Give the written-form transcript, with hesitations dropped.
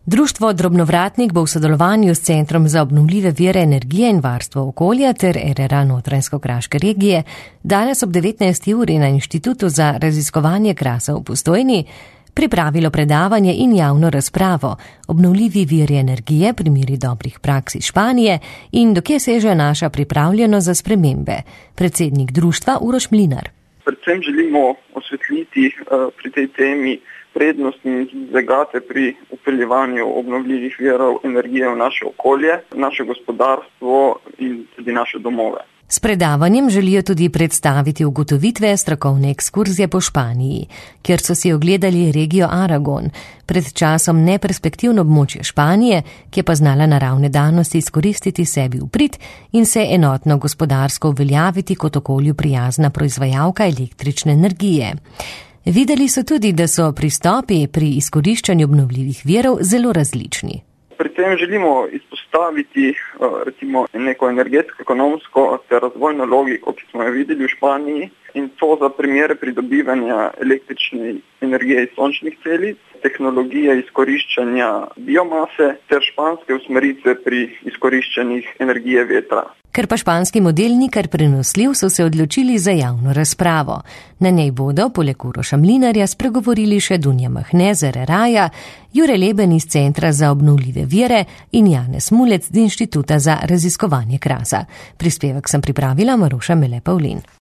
Društvo Drobnovratnik bo v sodelovanju s Centrom za obnovljive vire energije in varstvo okolja ter RRA Notranjsko-Kraške regije danes ob 19. uri na Inštitutu za raziskovanje Krasa v Postojni pripravilo predavanje in javno razpravo obnovljivi viri energije, primeri dobrih praks iz Španije in dokje seže naša pripravljenost za spremembe. Predsednik društva Uroš Mlinar. Predvsem želimo osvetliti pri tej temi prednosti in zagate pri upeljevanju obnovljivih virov energije v naše okolje, naše gospodarstvo in tudi naše domove. S predavanjem želijo tudi predstaviti ugotovitve strokovne ekskurzije po Španiji, kjer so si ogledali regijo Aragon, pred časom neperspektivno območje Španije, ki je pa znala naravne danosti izkoristiti sebi v prid in se enotno gospodarsko uveljaviti kot okolju prijazna proizvajalka električne energije. Videli so tudi, da so pristopi pri izkoriščanju obnovljivih virov zelo različni. Pri tem želimo izpostaviti recimo neko energetsko-ekonomsko ter razvojno logiko, ki smo jo videli v Španiji, in to za primere pridobivanja električne energije iz sončnih celic, tehnologije izkoriščanja biomase ter španske usmeritve pri izkoriščanju energije vetra. Ker pa španski model ni kar prenosljiv, so se odločili za javno razpravo. Na njej bodo, poleg Uroša Mlinarja, spregovorili še Dunja Mahne z RRA-ja, Jure Leben iz Centra za obnovljive vire in Janez Mulec z Inštituta za raziskovanje Krasa. Prispevek sem pripravila Maruša Mele Pavlin.